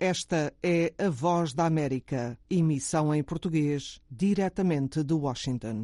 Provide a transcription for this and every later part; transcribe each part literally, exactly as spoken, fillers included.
Esta é a Voz da América, emissão em português, diretamente de Washington.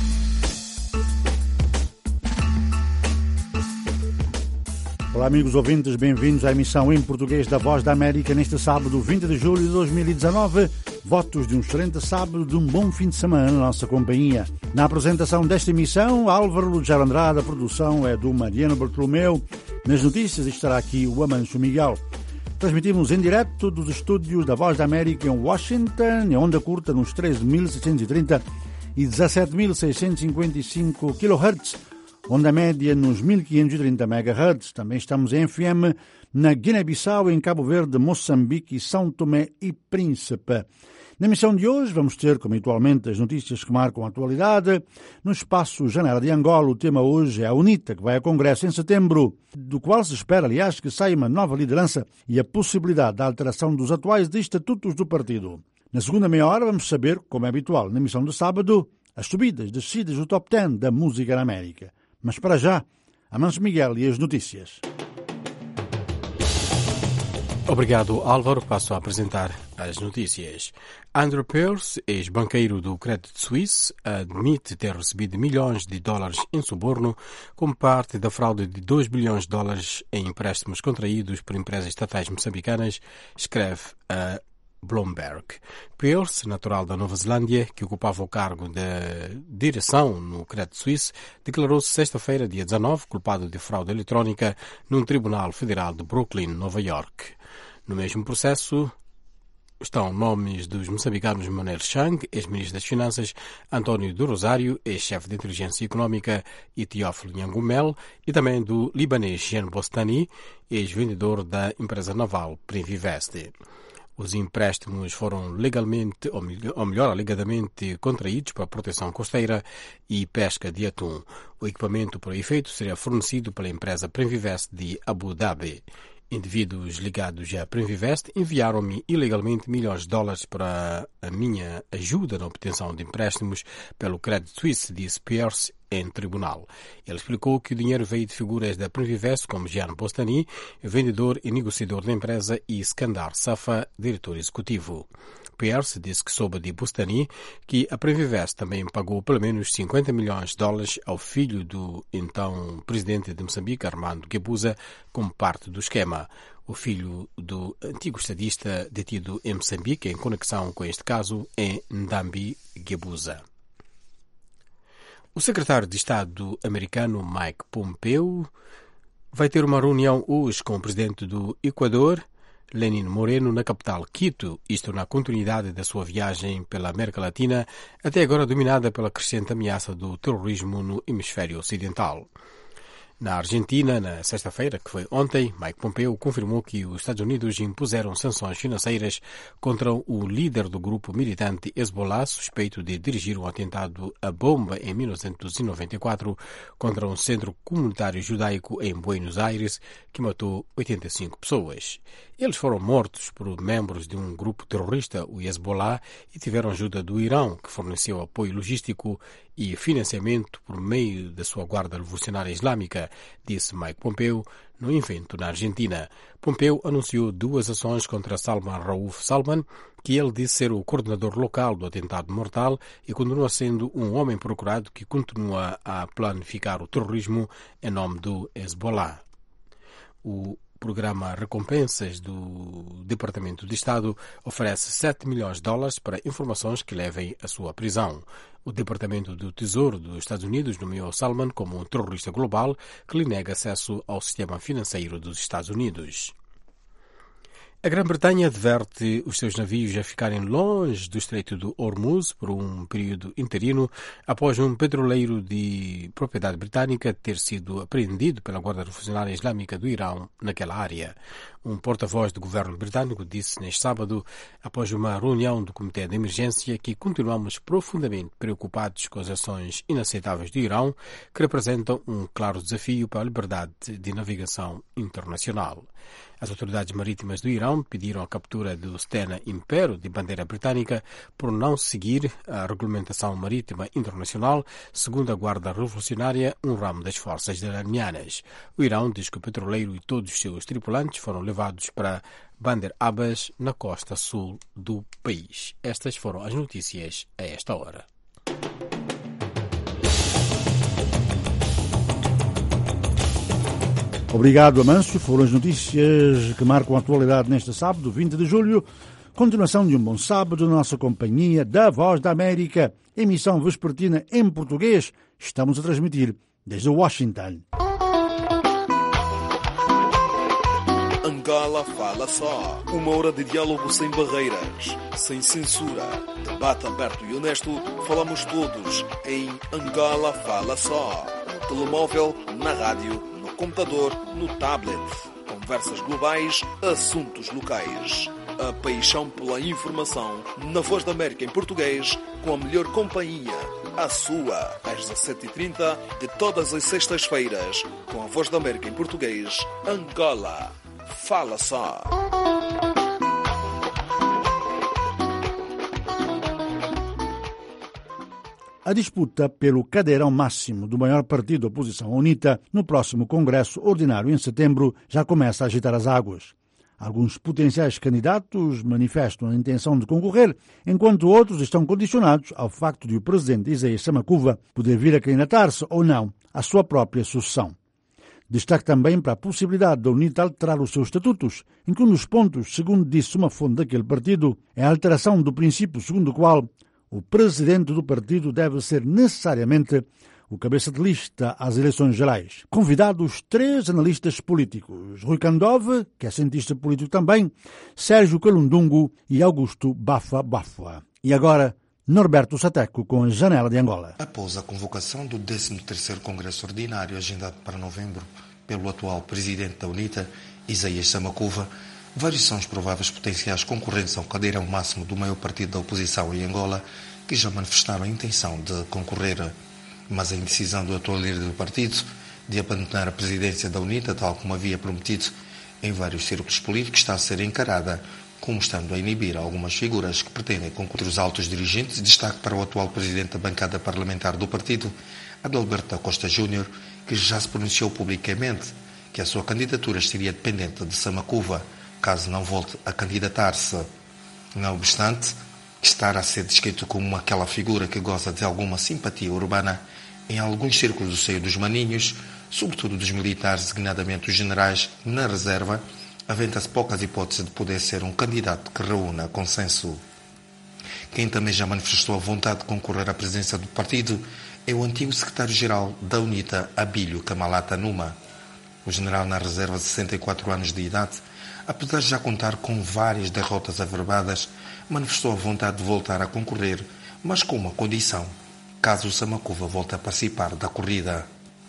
Olá, amigos ouvintes, bem-vindos à emissão em português da Voz da América neste sábado, vinte de julho de dois mil e dezanove. Votos de um excelente sábado, de um bom fim de semana na nossa companhia. Na apresentação desta emissão, Álvaro Lugero Andrade, a produção é do Mariano Bartolomeu. Nas notícias estará aqui o Amancio Miguel. Transmitimos em direto dos estúdios da Voz da América em Washington, em onda curta nos treze mil seiscentos e trinta e dezassete mil seiscentos e cinquenta e cinco quilohertz, onda média nos mil quinhentos e trinta megahertz. Também estamos em F M na Guiné-Bissau, em Cabo Verde, Moçambique e São Tomé e Príncipe. Na emissão de hoje vamos ter, como habitualmente, as notícias que marcam a atualidade. No espaço Janela de Angola, o tema hoje é a UNITA, que vai a Congresso em setembro, do qual se espera, aliás, que saia uma nova liderança e a possibilidade da alteração dos atuais estatutos do partido. Na segunda meia hora vamos saber, como é habitual na emissão de sábado, as subidas e descidas do top dez da música na América. Mas para já, Amancio Miguel e as notícias. Obrigado, Álvaro. Passo a apresentar as notícias. Andrew Pearce, ex-banqueiro do Credit Suisse, admite ter recebido milhões de dólares em suborno como parte da fraude de dois bilhões de dólares em empréstimos contraídos por empresas estatais moçambicanas, escreve a Bloomberg. Pearce, natural da Nova Zelândia, que ocupava o cargo de direção no Credit Suisse, declarou-se sexta-feira, dia dezanove, culpado de fraude eletrónica num tribunal federal de Brooklyn, Nova York. No mesmo processo estão nomes dos moçambicanos Manuel Chang, ex-ministro das Finanças, António do Rosário, ex-chefe de inteligência económica, e Teófilo Nhangumel, e também do libanês Jean Bostani, ex-vendedor da empresa naval Primvest. Os empréstimos foram legalmente, ou melhor, alegadamente contraídos para proteção costeira e pesca de atum. O equipamento para efeito seria fornecido pela empresa Primvest de Abu Dhabi. Indivíduos ligados à Primvest enviaram-me ilegalmente milhões de dólares para a minha ajuda na obtenção de empréstimos pelo Credit Suisse, disse Pearce em tribunal. Ele explicou que o dinheiro veio de figuras da Primvest como Jean Bostani, vendedor e negociador da empresa, e Skandar Safa, diretor executivo. Pearce disse que soube de Bostani que a Primvest também pagou pelo menos cinquenta milhões de dólares ao filho do então presidente de Moçambique, Armando Guebuza, como parte do esquema. O filho do antigo estadista detido em Moçambique em conexão com este caso é Ndambi Guebuza. O secretário de Estado americano Mike Pompeo vai ter uma reunião hoje com o presidente do Equador, Lenin Moreno, na capital Quito, isto na continuidade da sua viagem pela América Latina, até agora dominada pela crescente ameaça do terrorismo no hemisfério ocidental. Na Argentina, na sexta-feira, que foi ontem, Mike Pompeo confirmou que os Estados Unidos impuseram sanções financeiras contra o líder do grupo militante Hezbollah, suspeito de dirigir um atentado a bomba em mil novecentos e noventa e quatro contra um centro comunitário judaico em Buenos Aires, que matou oitenta e cinco pessoas. Eles foram mortos por membros de um grupo terrorista, o Hezbollah, e tiveram ajuda do Irão, que forneceu apoio logístico e financiamento por meio da sua Guarda Revolucionária Islâmica, disse Mike Pompeo no evento na Argentina. Pompeo anunciou duas ações contra Salman Rauf Salman, que ele disse ser o coordenador local do atentado mortal e continua sendo um homem procurado que continua a planificar o terrorismo em nome do Hezbollah. O programa Recompensas do Departamento de Estado oferece sete milhões de dólares para informações que levem à sua prisão. O Departamento do Tesouro dos Estados Unidos nomeou Salman como um terrorista global que lhe nega acesso ao sistema financeiro dos Estados Unidos. A Grã-Bretanha adverte os seus navios a ficarem longe do Estreito do Hormuz por um período interino após um petroleiro de propriedade britânica ter sido apreendido pela Guarda Revolucionária Islâmica do Irão naquela área. Um porta-voz do governo britânico disse neste sábado, após uma reunião do Comitê de Emergência, que continuamos profundamente preocupados com as ações inaceitáveis do Irão, que representam um claro desafio para a liberdade de navegação internacional. As autoridades marítimas do Irão pediram a captura do Stena Impero de bandeira britânica por não seguir a regulamentação marítima internacional, segundo a Guarda Revolucionária, um ramo das forças iranianas. O Irão diz que o petroleiro e todos os seus tripulantes foram levados levados para Bandar Abbas, na costa sul do país. Estas foram as notícias a esta hora. Obrigado, Amâncio. Foram as notícias que marcam a atualidade neste sábado, vinte de julho. Continuação de um bom sábado na nossa companhia da Voz da América, emissão vespertina em português. Estamos a transmitir desde Washington. Angola Fala Só. Uma hora de diálogo sem barreiras, sem censura. Debate aberto e honesto. Falamos todos em Angola Fala Só. No telemóvel, na rádio, no computador, no tablet. Conversas globais, assuntos locais. A paixão pela informação na Voz da América em português, com a melhor companhia, a sua, às dezassete e trinta de todas as sextas-feiras, com a Voz da América em português, Angola Fala Só. A disputa pelo cadeirão máximo do maior partido da oposição, a UNITA, no próximo Congresso Ordinário em setembro, já começa a agitar as águas. Alguns potenciais candidatos manifestam a intenção de concorrer, enquanto outros estão condicionados ao facto de o presidente Isaías Samakuva poder vir a candidatar-se ou não à sua própria sucessão. Destaque também para a possibilidade da UNITA alterar os seus estatutos, em que um dos pontos, segundo disse uma fonte daquele partido, é a alteração do princípio segundo o qual o presidente do partido deve ser necessariamente o cabeça de lista às eleições gerais. Convidados três analistas políticos, Rui Kandov, que é cientista político também, Sérgio Calundungo e Augusto Bafa Bafa. E agora, Norberto Sateco com a Janela de Angola. Após a convocação do décimo terceiro Congresso Ordinário, agendado para novembro pelo atual presidente da UNITA, Isaías Samakuva, vários são os prováveis potenciais concorrentes ao cadeirão máximo do maior partido da oposição em Angola, que já manifestaram a intenção de concorrer. Mas a indecisão do atual líder do partido de abandonar a presidência da UNITA, tal como havia prometido em vários círculos políticos, está a ser encarada como estando a inibir algumas figuras que pretendem concorrer. Os altos dirigentes, destaque para o atual presidente da bancada parlamentar do partido, Adalberto da Costa Júnior, que já se pronunciou publicamente que a sua candidatura estaria dependente de Samakuva, caso não volte a candidatar-se. Não obstante, estar a ser descrito como aquela figura que goza de alguma simpatia urbana em alguns círculos do seio dos maninhos, sobretudo dos militares, designadamente os generais, na reserva, aventa-se poucas hipóteses de poder ser um candidato que reúna consenso. Quem também já manifestou a vontade de concorrer à presidência do partido é o antigo secretário-geral da UNITA, Abílio Camalata Numa. O general na reserva de sessenta e quatro anos de idade, apesar de já contar com várias derrotas averbadas, manifestou a vontade de voltar a concorrer, mas com uma condição: caso o Samakuva volte a participar da corrida.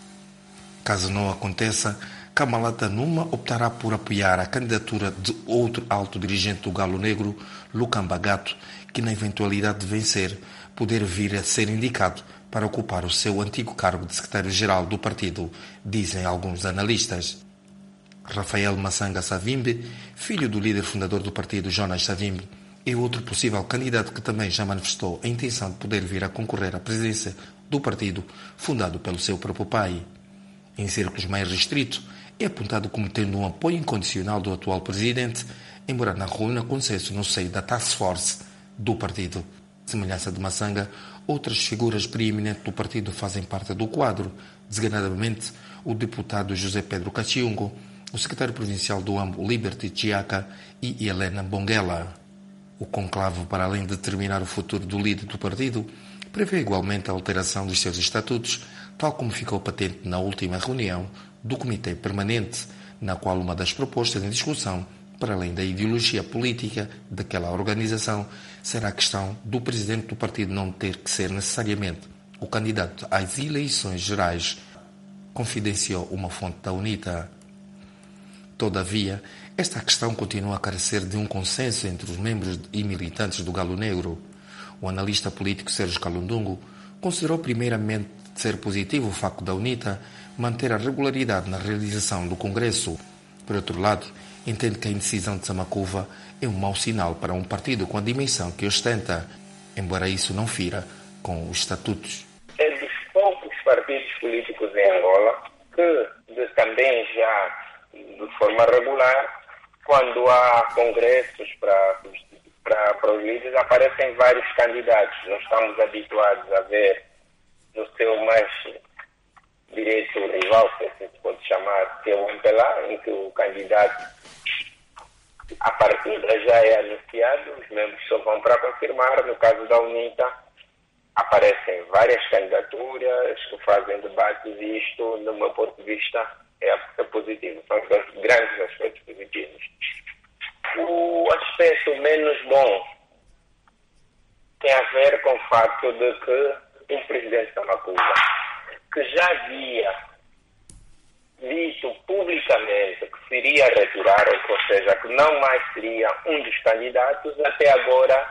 Caso não aconteça, Camalata Numa optará por apoiar a candidatura de outro alto dirigente do Galo Negro, Lucamba Gato, que na eventualidade de vencer, poder vir a ser indicado para ocupar o seu antigo cargo de secretário-geral do partido, dizem alguns analistas. Rafael Massanga Savimbi, filho do líder fundador do partido, Jonas Savimbi, é outro possível candidato que também já manifestou a intenção de poder vir a concorrer à presidência do partido, fundado pelo seu próprio pai. Em círculos mais restritos, é apontado como tendo um apoio incondicional do atual presidente, embora não reúna consenso no seio da task force do partido. Semelhança de Massanga, outras figuras preeminentes do partido fazem parte do quadro, designadamente o deputado José Pedro Cachiungo, o secretário provincial do A M B, Liberty Chiaka, e Helena Bonguela. O conclave, para além de determinar o futuro do líder do partido, prevê igualmente a alteração dos seus estatutos, tal como ficou patente na última reunião do Comitê Permanente, na qual uma das propostas em discussão, para além da ideologia política daquela organização, será a questão do presidente do partido não ter que ser necessariamente o candidato às eleições gerais, confidenciou uma fonte da UNITA. Todavia, esta questão continua a carecer de um consenso entre os membros e militantes do Galo Negro. O analista político Sérgio Calundungo considerou primeiramente ser positivo o facto da UNITA manter a regularidade na realização do Congresso. Por outro lado, entende que a indecisão de Samakuva é um mau sinal para um partido com a dimensão que ostenta, embora isso não fira com os estatutos. É dos poucos partidos políticos em Angola que de, também já de forma regular quando há congressos para, para, para os líderes, aparecem vários candidatos. Nós estamos habituados a ver no seu mais direito rival, se assim se pode chamar, que é o M P L A, em que o candidato, a partida já é anunciado, os membros só vão para confirmar. No caso da UNITA, aparecem várias candidaturas que fazem debates e isto, no meu ponto de vista, é, é positivo. São os dois grandes aspectos positivos. O aspecto menos bom tem a ver com o facto de que o presidente Samakuva, que já havia dito publicamente que se iria retirar, ou seja, que não mais seria um dos candidatos, até agora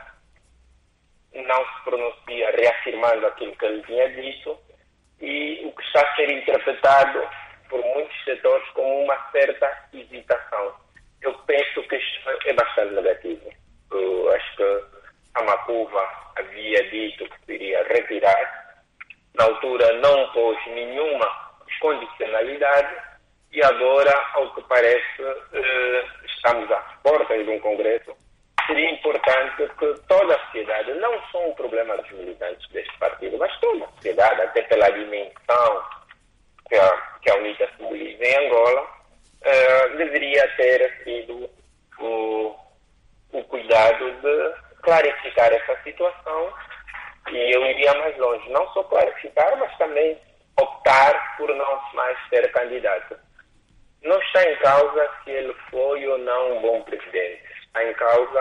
não se pronuncia reafirmando aquilo que ele tinha dito, e o que está a ser interpretado por muitos setores como uma certa hesitação. Eu penso que isto é bastante negativo. Eu acho que Samakuva havia dito que se iria retirar, na altura não pôs nenhuma condicionalidade e agora, ao que parece, eh, estamos às portas de um congresso. Seria importante que toda a sociedade, não só um problema dos militantes deste partido, mas toda a sociedade, até pela dimensão que a, que a UNITA simboliza em Angola, eh, deveria ter tido o, o cuidado de clarificar essa situação. E eu iria mais longe, não só clarificar, mas também optar por não mais ser candidato. Não está em causa se ele foi ou não um bom presidente. Está em causa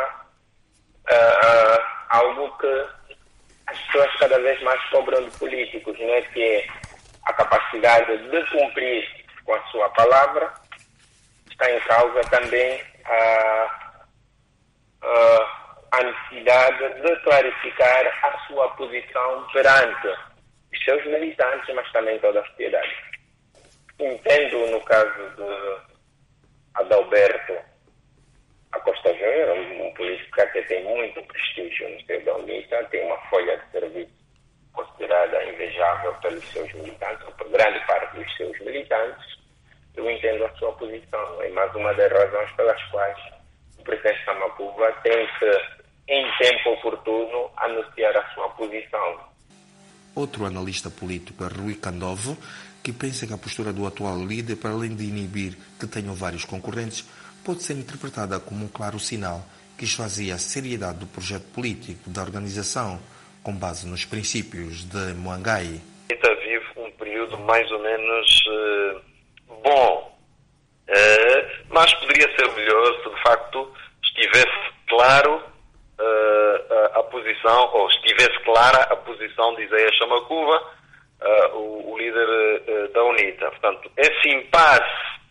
uh, algo que as pessoas cada vez mais cobram de políticos, né? Que é a capacidade de cumprir com a sua palavra. Está em causa também a... Uh, uh, a necessidade de clarificar a sua posição perante os seus militantes, mas também toda a sociedade. Entendo, no caso de Adalberto Acosta Júnior, um político que até tem muito prestígio no seio da UNITA, tem uma folha de serviço considerada invejável pelos seus militantes, ou por grande parte dos seus militantes. Eu entendo a sua posição. É mais uma das razões pelas quais o presidente Samakuva tem que, em tempo oportuno, anunciar a sua posição. Outro analista político é Rui Candovo, que pensa que a postura do atual líder, para além de inibir que tenham vários concorrentes, pode ser interpretada como um claro sinal que esvazia a seriedade do projeto político da organização, com base nos princípios de Moangai. Está vive um período mais ou menos uh, bom, uh, mas poderia ser melhor se de facto estivesse claro Uh, a, a posição, ou estivesse clara a posição de Isaías Samakuva, uh, o, o líder uh, da UNITA. Portanto, esse impasse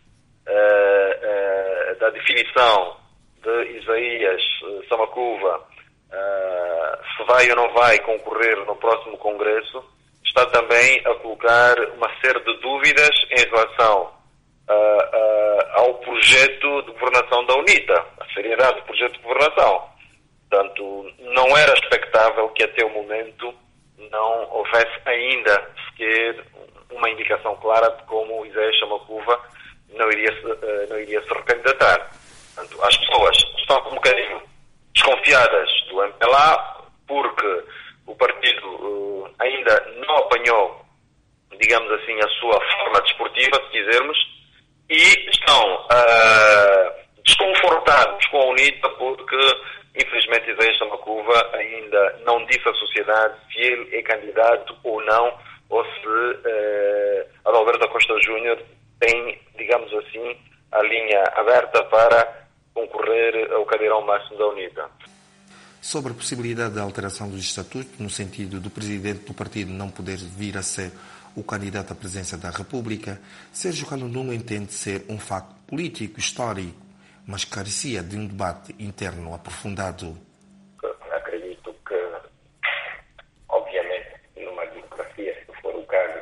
uh, uh, da definição de Isaías Samakuva, uh, se vai ou não vai concorrer no próximo Congresso, está também a colocar uma série de dúvidas em relação uh, uh, ao projeto de governação da UNITA, a seriedade do projeto de governação. Portanto, não era expectável que até o momento não houvesse ainda sequer uma indicação clara de como Isaías Samakuva não iria, não iria se recandidatar. Portanto, as pessoas estão um bocadinho desconfiadas do M P L A porque o partido uh, ainda não apanhou, digamos assim, a sua forma desportiva, se quisermos, e estão uh, desconfortados com a UNITA porque, infelizmente, Isaías Samakuva ainda não disse à sociedade se ele é candidato ou não, ou se uh, Adalberto Acosta Júnior tem, digamos assim, a linha aberta para concorrer ao cadeirão máximo da UNITA. Sobre a possibilidade da alteração dos estatutos, no sentido do presidente do partido não poder vir a ser o candidato à presidência da República, Sérgio Calundunga entende ser um facto político, histórico, mas carecia de um debate interno aprofundado. Acredito que, obviamente, numa democracia, se for o caso,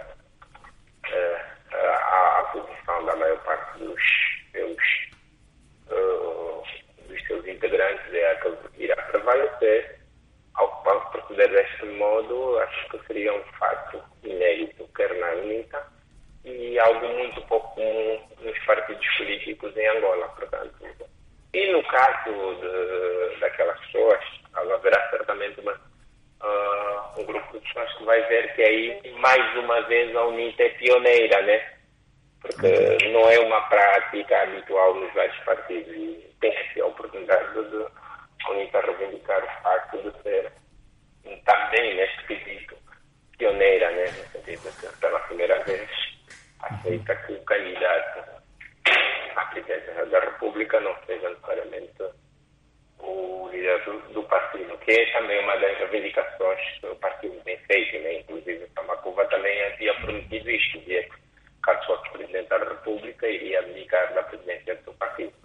a, a posição da maior parte dos seus, uh, dos seus integrantes é a que irá prevalecer. Ao proceder deste modo, acho que seria um fato inédito, quer na UNITA, e algo muito pouco comum nos partidos políticos em Angola. Portanto, E no caso de, daquelas pessoas, haverá certamente uma, uh, um grupo de pessoas que vai ver que aí, mais uma vez, a UNITA é pioneira, né? Porque não é uma prática habitual nos vários partidos e tem aqui a oportunidade de a UNITA reivindicar o facto de ser também, neste quesito, pioneira, né? No sentido de que pela primeira vez aceita que o candidato à presidência da República não seja necessariamente o líder do, do partido, que é também uma das reivindicações que o partido tem feito, né? Inclusive Samakuva também havia prometido isto, de que caso fosse presidente da República iria abdicar da presidência do seu partido.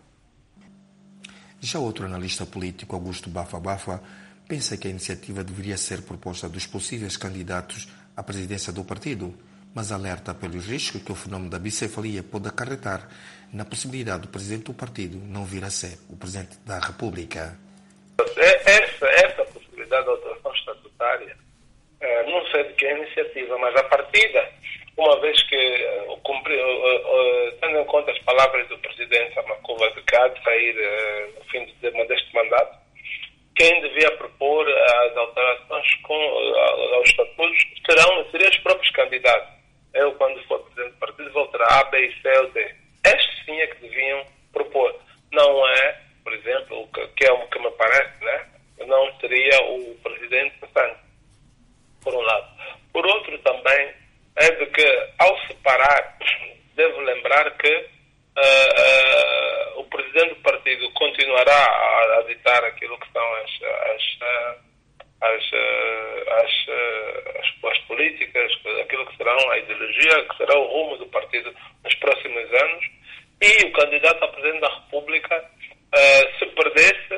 Já outro analista político, Augusto Bafa Bafa, pensa que a iniciativa deveria ser proposta dos possíveis candidatos à presidência do partido, mas alerta pelos riscos que o fenômeno da bicefalia pode acarretar na possibilidade do presidente do partido não vir a ser o presidente da República. Essa, essa possibilidade de alteração estatutária, não sei de que é a iniciativa, mas a partida, uma vez que, tendo em conta as palavras do presidente Samakuva de que há de sair no fim deste mandato, quem devia propor as alterações com, aos estatutos serão, seriam os próprios candidatos. Eu, quando for presidente do partido, vou ter A, B, C ou D. Estes sim é que deviam propor. Não é, por exemplo, o que, que é o que me parece, né? Não seria o presidente Santos, por um lado. Por outro, também, é de que, ao separar, devo lembrar que uh, uh, o presidente do partido continuará a, a ditar aquilo que são as, as, as, as, as, as políticas, aquilo que serão a ideologia, que será o rumo do partido nos próximos anos, e o candidato a presidente da República, uh, se perdesse,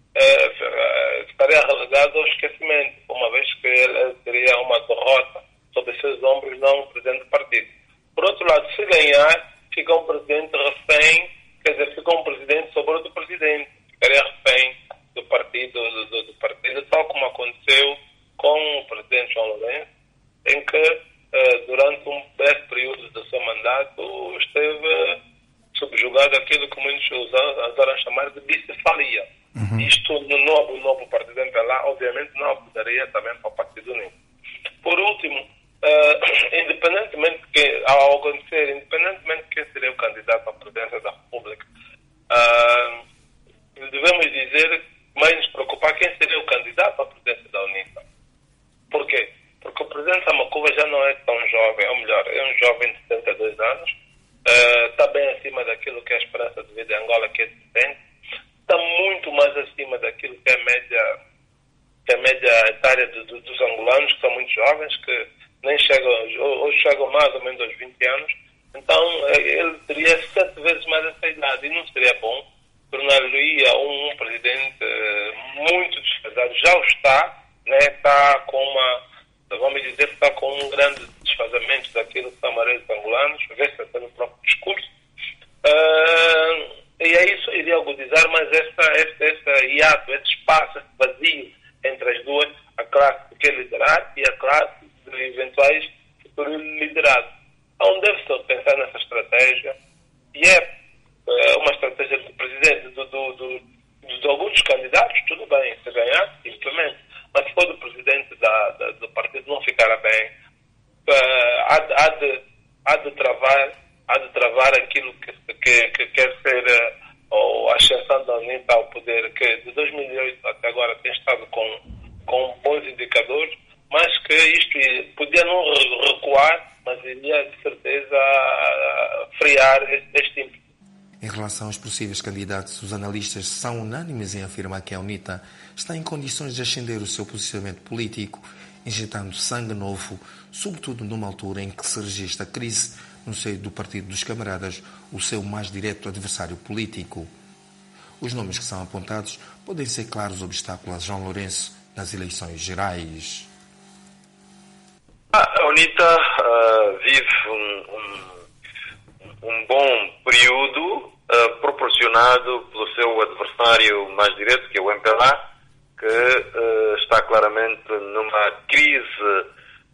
uh, estaria relegado ao esquecimento, uma vez que ele teria uma derrota sobre seus ombros, não o presidente do partido. Por outro lado, se ganhar, fica um presidente refém, quer dizer, fica um presidente sobre outro presidente, ficaria refém do partido, do, do, do partido, tal como aconteceu com o presidente João Lourenço, em que, uh, durante um breve período do seu mandato, esteve uh, subjugado àquilo que muitos usaram chamar de bicefalia. Uhum. Isto no novo, novo partido M P L A, obviamente, não ajudaria também para o Partido Unido. Por último, uh, independentemente de que, ao acontecer, independentemente de quem seria o candidato à presidência da República, uh, devemos dizer, mais nos preocupar quem seria o candidato à presidência da UNITA. Por quê? Porque o presidente Samakuva já não é tão jovem, ou melhor, é um jovem de setenta e dois anos, uh, está bem acima daquilo que é a esperança de vida em Angola, que é de setenta, está muito mais acima daquilo que é a média, que é a média etária de, de, dos angolanos, que são muito jovens, que nem chegam, ou, ou chegam mais ou menos aos vinte anos. Então, ele teria sete vezes mais essa idade, e não seria bom tornar-lhe um, um presidente uh, muito desfasado. Já o está, né? Está com uma, vamos dizer, está com um grande desfazamento daquilo que são mareiros angolanos, vê-se até no próprio discurso. Uh, e é isso, iria agudizar, mas essa, essa, essa hiato, esse espaço, esse vazio entre as duas, a classe que quer liderar e a classe de eventuais futuros liderados. Então deve-se pensar nessa estratégia, e é uh, uma estratégia do presidente, do, do, do, de alguns candidatos, tudo bem, se ganhar, implemente. Mas se for do presidente da, da, do partido não ficará bem, uh, há, de, há, de, há, de travar, há de travar aquilo que, que, que quer ser uh, a ascensão da UNITA ao poder, que de dois mil e oito até agora tem estado com, com bons indicadores, mas que isto podia não recuar, mas iria de certeza frear este ímpeto. Em relação aos possíveis candidatos, os analistas são unânimes em afirmar que a UNITA está em condições de ascender o seu posicionamento político, injetando sangue novo, sobretudo numa altura em que se registra crise no seio do Partido dos Camaradas, o seu mais direto adversário político. Os nomes que são apontados podem ser claros obstáculos a João Lourenço nas eleições gerais. A UNITA uh, vive um, um, um bom período uh, proporcionado pelo seu adversário mais direto, que é o M P L A, que uh, está claramente numa crise,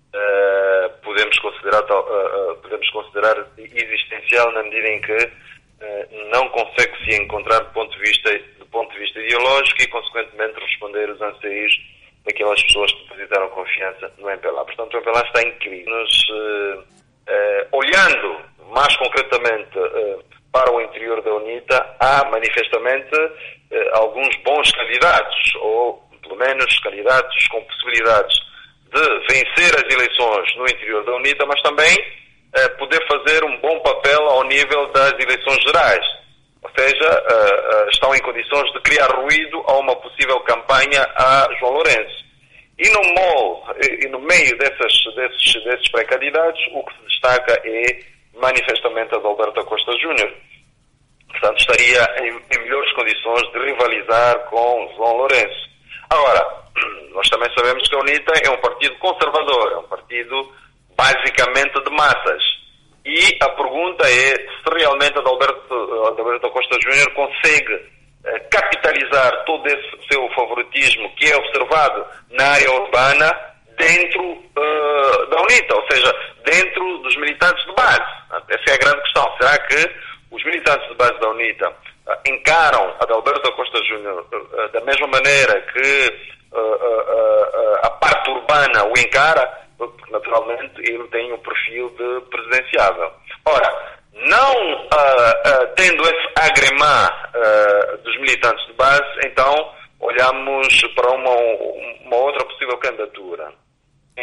uh, podemos considerar, uh, uh, podemos considerar existencial, na medida em que não consegue se encontrar do ponto de vista, do ponto de vista ideológico e, consequentemente, responder os anseios daquelas pessoas que depositaram confiança no M P L A. Portanto, o M P L A está em crise. Nos, uh, uh, olhando mais concretamente uh, para o interior da UNITA, há manifestamente uh, alguns bons candidatos, ou pelo menos candidatos com possibilidades de vencer as eleições no interior da UNITA, mas também uh, poder fazer um bom papel ao nível das eleições gerais. Ou seja, uh, uh, estão em condições de criar ruído a uma possível campanha a João Lourenço. E no, mol, e no meio dessas, desses, desses pré-candidatos, o que se destaca é manifestamente Adalberto Costa Júnior. Portanto, estaria em, em melhores condições de rivalizar com João Lourenço. Agora, nós também sabemos que a UNITA é um partido conservador, é um partido basicamente de massas. E a pergunta é se realmente Adalberto, Adalberto Costa Júnior consegue eh, capitalizar todo esse seu favoritismo que é observado na área urbana dentro uh, da UNITA, ou seja, dentro dos militantes de base. Essa é a grande questão. Será que os militantes de base da UNITA uh, encaram Adalberto Costa Júnior uh, da mesma maneira que uh, uh, uh, a parte urbana o encara? Porque, naturalmente, ele tem um perfil de presidenciável. Ora, não uh, uh, tendo esse agremar uh, dos militantes de base, então olhamos para uma, uma outra possível candidatura. Quem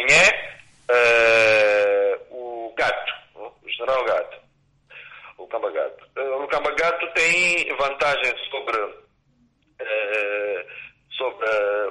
é? Uh, o Gato, o general Gato, o Lucamba Gato. Uh, o Lucamba Gato tem vantagem sobre, uh, sobre uh,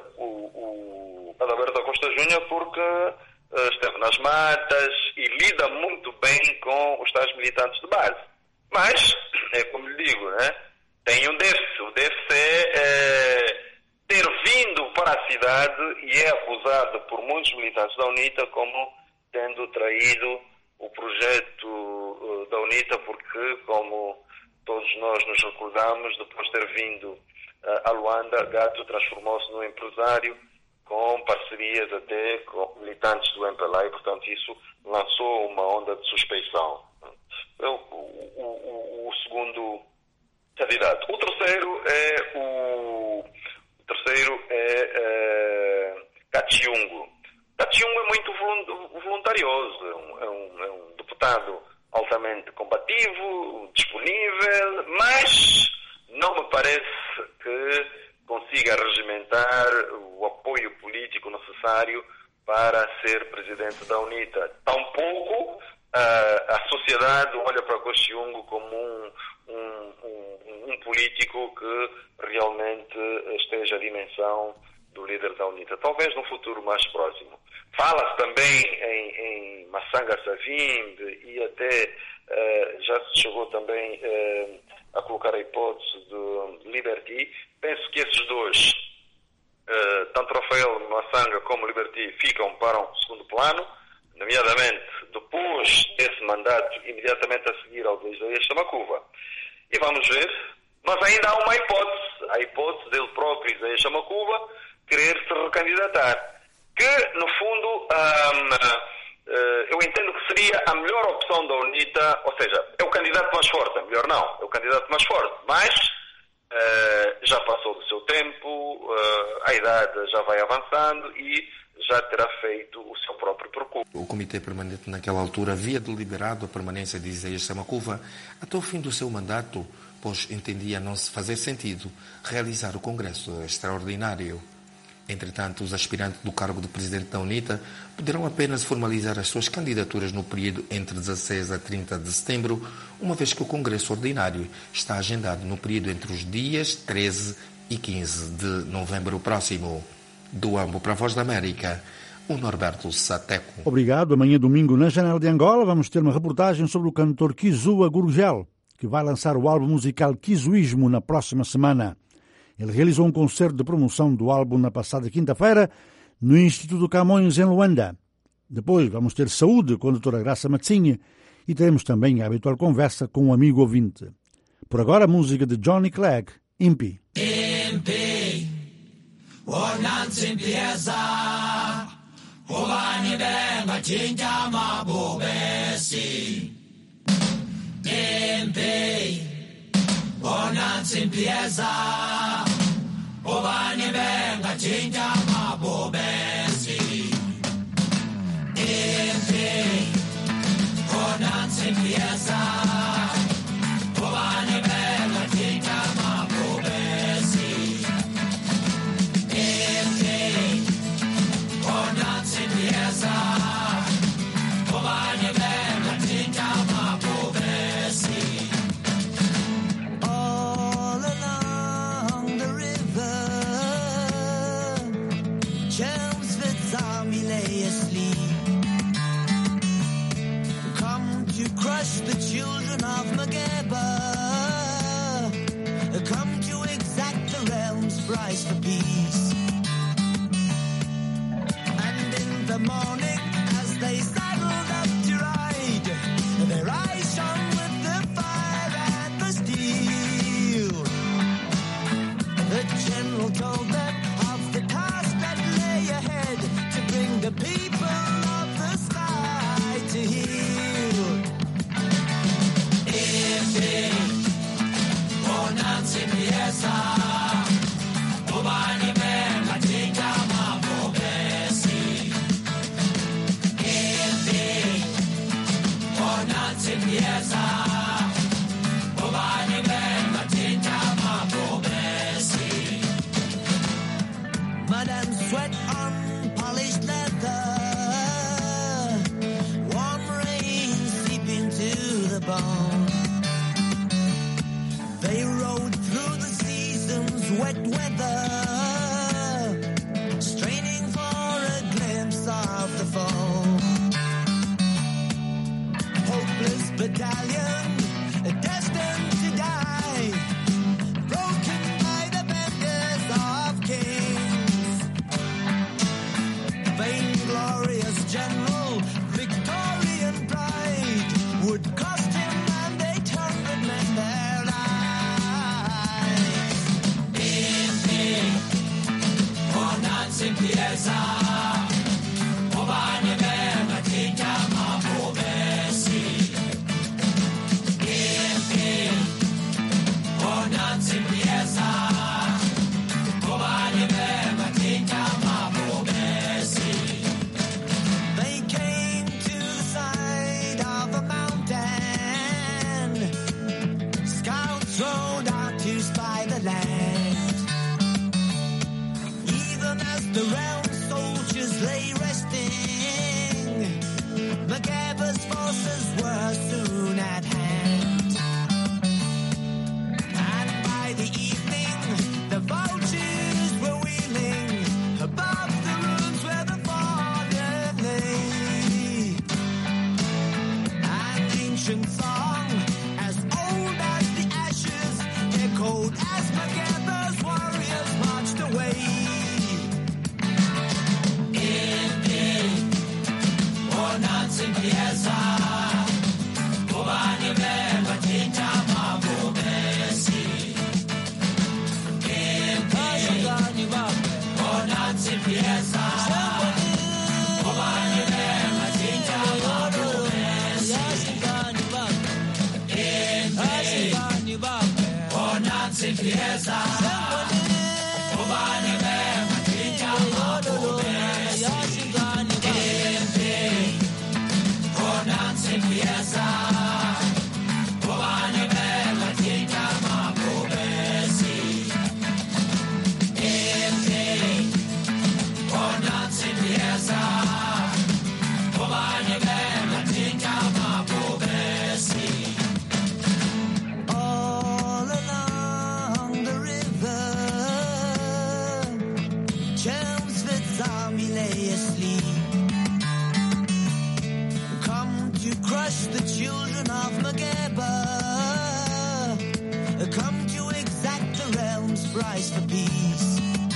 o, o Adalberto Costa Júnior porque uh, esteve nas matas e lida muito bem com os tais militantes de base. Mas, é como lhe digo, né? Tem um déficit. O déficit é... é ter vindo para a cidade e é acusado por muitos militantes da UNITA como tendo traído o projeto uh, da UNITA porque, como todos nós nos recordamos, depois de ter vindo uh, a Luanda, Gato transformou-se num empresário com parcerias até com militantes do M P L A e, portanto, isso lançou uma onda de suspeição. É o, o, o, o segundo candidato. O terceiro é o... O terceiro é, é Catiungo. Catiungo é muito voluntarioso, é um, é, um, é um deputado altamente combativo, disponível, mas não me parece que consiga regimentar o apoio político necessário para ser presidente da UNITA. Tampouco a, a sociedade olha para Catiungo como um, um, um, um político que realmente esteja à dimensão do líder da UNITA. Talvez num futuro mais próximo. Fala-se também em, em Massanga Savimbe e até uh, já se chegou também uh, a colocar a hipótese do Liberty. Penso que esses dois, uh, tanto Rafael Massanga como Liberty, ficam para um segundo plano, nomeadamente depois desse mandato, imediatamente a seguir ao de Isaías Samakuva. E vamos ver, mas ainda há uma hipótese, a hipótese dele próprio, Isaías Samakuva, querer se recandidatar. Que, no fundo, um, uh, eu entendo que seria a melhor opção da UNITA, ou seja, é o candidato mais forte, melhor não, é o candidato mais forte, mas uh, já passou do seu tempo, uh, a idade já vai avançando e já terá feito o seu próprio percurso. O Comitê Permanente naquela altura havia deliberado a permanência de Isaías Samakuva até o fim do seu mandato, pois entendia não se fazer sentido realizar o Congresso Extraordinário. Entretanto, os aspirantes do cargo de presidente da UNITA poderão apenas formalizar as suas candidaturas no período entre dezasseis a trinta de setembro, uma vez que o Congresso Ordinário está agendado no período entre os dias treze e quinze de novembro próximo. Do Ambo para a Voz da América, o Norberto Sateco. Obrigado. Amanhã, domingo, na Janela de Angola, vamos ter uma reportagem sobre o cantor Kizua Gurgel, que vai lançar o álbum musical Kizuísmo na próxima semana. Ele realizou um concerto de promoção do álbum na passada quinta-feira no Instituto Camões, em Luanda. Depois vamos ter saúde com a doutora Graça Matzinha e teremos também a habitual conversa com um amigo ouvinte. Por agora, a música de Johnny Clegg, Impi. Impi, onansi empieza, ubani benga chinja mabubesi. Impi, nansi empieza obani venga chinja mabobesi impi oh nansi empieza obani venga chinja mabobesi impi oh nansi empieza obani venga chinja mabobesi. All along the river, Chelmsford's army lay asleep. Come to crush the children of Mageba, come to exact the realm's price for peace. And in the morning, as they saddled up to ride, their eyes shone with the fire and the steel. The general told them of the task that lay ahead, to bring the people of the sky to heal. Impi, oh nansi empieza, obani venga chinja mabobesi. Impi, oh nansi empieza, obani venga chinja mabobesi. Madame sweat on polished leather, warm rain seeping to the bone. They rode through the season's wet weather, straining for a glimpse of the foe. Hopeless battalion, destined to die, broken by the benders of kings. Vainglorious general, Victorian pride, would cost him and eight hundred men their lives. Impi, oh nansi empieza, obani venga chinja mabobesi. Impi, oh nansi empieza, obani venga chinja mabobesi. They came to the side of a mountain. Scouts rode out to spy the land. Even as the round soldiers lay resting, Mageba's forces were soon at hand. And by the evening, the vultures were wheeling above the ruins where the fallen lay. An ancient song, as old as the ashes, echoed as Mageba's warriors marched away. Impi, oh nansi empieza, obani venga chinja mabobesi. Impi, oh nansi empieza, obani venga chinja mabobesi. Impi, oh nansi empieza, obani venga chinja mabobesi. Impi, oh nansi empieza, obani venga chinja mabobesi. Impi, oh nansi empieza, obani venga chinja mabobesi. All along the river, Chelmsford's army lay asleep. Come to crush the children of Mageba, come to exact the realm's price for peace.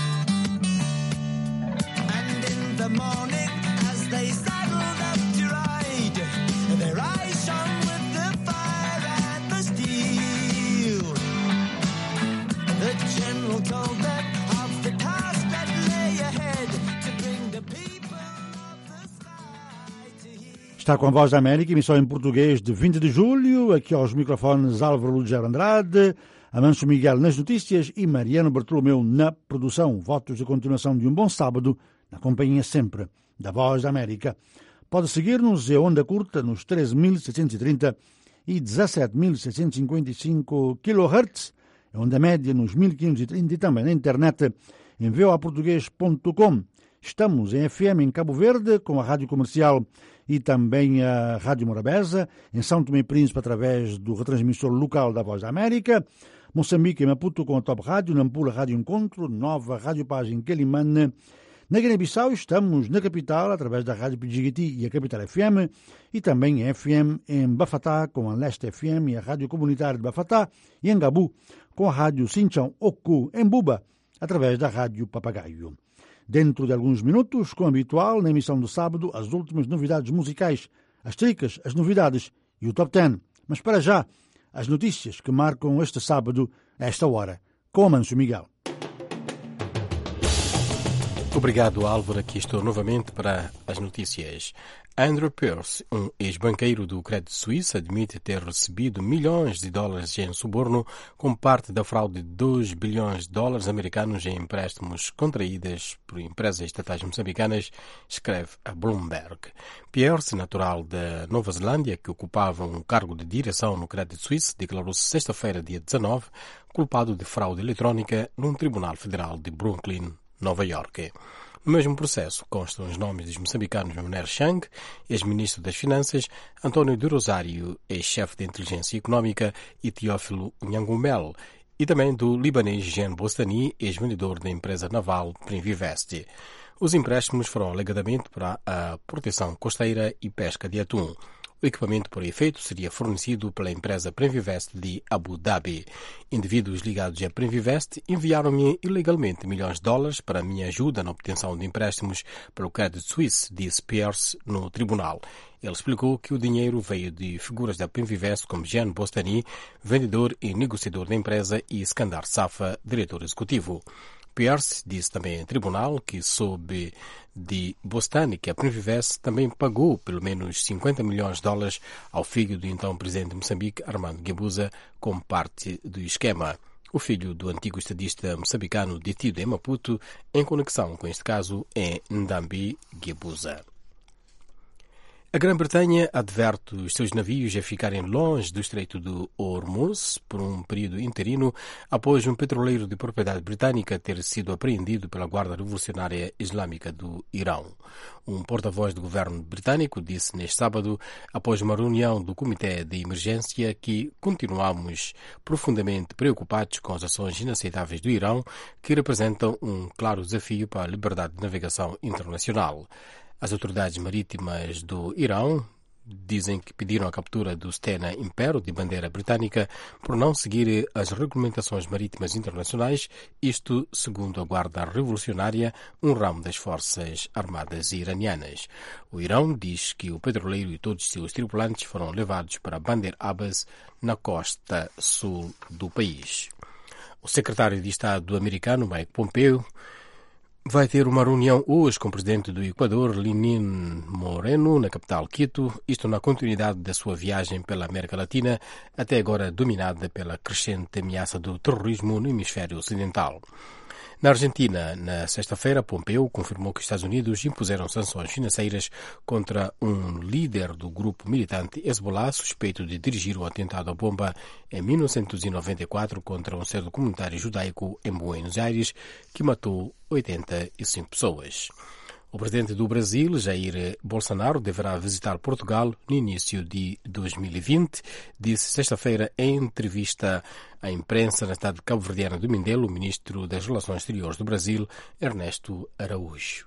And in the morning, as they saddled up to ride, their eyes shone with the fire and the steel. The general told them of the task that lay ahead, to bring the people of the sky to heal. Está com a Voz da América, emissão em português de vinte de julho, aqui aos microfones Álvaro Lugero Andrade. Amanso Miguel nas notícias e Mariano Bartolomeu na produção. Votos de continuação de um bom sábado, na companhia sempre da Voz da América. Pode seguir-nos em onda curta nos treze mil seiscentos e trinta e dezassete mil seiscentos e cinquenta e cinco kHz, onda média nos mil quinhentos e trinta e também na internet em v o a português ponto com. Estamos em F M em Cabo Verde com a Rádio Comercial e também a Rádio Morabeza, em São Tomé e Príncipe através do retransmissor local da Voz da América, Moçambique e Maputo com a Top Rádio, Nampula Rádio Encontro, Nova Rádio Paz em Quelimane. Na Guiné-Bissau estamos na capital através da Rádio Pidjigiti e a Capital F M e também em F M em Bafatá com a Leste F M e a Rádio Comunitária de Bafatá e em Gabu com a Rádio Sinchão Oku em Buba através da Rádio Papagaio. Dentro de alguns minutos, como habitual, na emissão do sábado, as últimas novidades musicais, as tricas, as novidades e o Top dez. Mas para já, as notícias que marcam este sábado a esta hora. Com Amanso Miguel. Obrigado, Álvaro. Aqui estou novamente para as notícias. Andrew Pearce, um ex-banqueiro do Credit Suisse, admite ter recebido milhões de dólares em suborno como parte da fraude de dois bilhões de dólares americanos em empréstimos contraídos por empresas estatais moçambicanas, escreve a Bloomberg. Pearce, natural da Nova Zelândia, que ocupava um cargo de direção no Credit Suisse, declarou-se sexta-feira, dia dezanove, culpado de fraude eletrónica num tribunal federal de Brooklyn, Nova York. No mesmo processo constam os nomes dos moçambicanos Manuel Chang, ex-ministro das Finanças, António de Rosário, ex-chefe de inteligência económica, e Teófilo Nhangumel, e também do libanês Jean Bostani, ex-vendedor da empresa naval Primvivest. Os empréstimos foram alegadamente para a proteção costeira e pesca de atum. O equipamento, por efeito, seria fornecido pela empresa Primvivest de Abu Dhabi. Indivíduos ligados à Primvivest enviaram-me ilegalmente milhões de dólares para a minha ajuda na obtenção de empréstimos pelo Credit Suisse, disse Pearce no tribunal. Ele explicou que o dinheiro veio de figuras da Primvivest como Jean Bostani, vendedor e negociador da empresa, e Skandar Safa, diretor executivo. Pearce disse também em tribunal que soube de Bostani que a Primvivest também pagou pelo menos cinquenta milhões de dólares ao filho do então presidente de Moçambique, Armando Guebuza, como parte do esquema. O filho do antigo estadista moçambicano detido em Maputo, em conexão com este caso, é Ndambi Guebuza. A Grã-Bretanha adverte os seus navios a ficarem longe do Estreito do Hormuz por um período interino após um petroleiro de propriedade britânica ter sido apreendido pela Guarda Revolucionária Islâmica do Irão. Um porta-voz do governo britânico disse neste sábado, após uma reunião do Comitê de Emergência, que continuamos profundamente preocupados com as ações inaceitáveis do Irão, que representam um claro desafio para a liberdade de navegação internacional. As autoridades marítimas do Irão dizem que pediram a captura do Stena Impero de bandeira britânica por não seguir as regulamentações marítimas internacionais, isto segundo a Guarda Revolucionária, um ramo das Forças Armadas iranianas. O Irão diz que o petroleiro e todos os seus tripulantes foram levados para Bandar Abbas, na costa sul do país. O secretário de Estado americano, Mike Pompeo, vai ter uma reunião hoje com o presidente do Equador, Lenín Moreno, na capital Quito, isto na continuidade da sua viagem pela América Latina, até agora dominada pela crescente ameaça do terrorismo no hemisfério ocidental. Na Argentina, na sexta-feira, Pompeo confirmou que os Estados Unidos impuseram sanções financeiras contra um líder do grupo militante Hezbollah, suspeito de dirigir o atentado à bomba em mil novecentos e noventa e quatro contra um centro comunitário judaico em Buenos Aires, que matou oitenta e cinco pessoas. O presidente do Brasil, Jair Bolsonaro, deverá visitar Portugal no início de dois mil e vinte, disse sexta-feira em entrevista à imprensa na cidade cabo-verdiana do Mindelo, o ministro das Relações Exteriores do Brasil, Ernesto Araújo.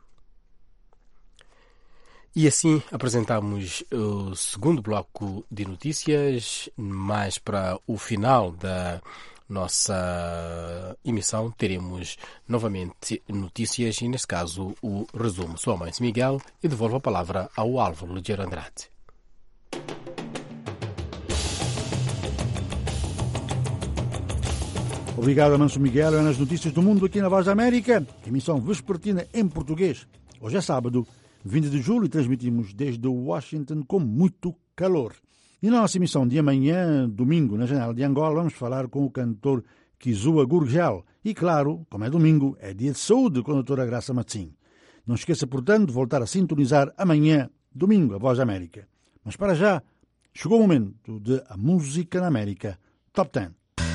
E assim apresentamos o segundo bloco de notícias, mais para o final da nossa emissão teremos novamente notícias e, neste caso, o resumo. Sou Amanso Miguel e devolvo a palavra ao Álvaro Ligeiro Andrade. Obrigado, Amanso Miguel. É nas notícias do mundo aqui na Voz da América, emissão vespertina em português. Hoje é sábado, vinte de julho, e transmitimos desde Washington com muito calor. E na nossa emissão de amanhã, domingo, na Janela de Angola, vamos falar com o cantor Kizua Gurgel. E claro, como é domingo, é dia de saúde com a doutora Graça Matsim. Não esqueça, portanto, de voltar a sintonizar amanhã, domingo, a Voz da América. Mas para já, chegou o momento de A Música na América Top dez.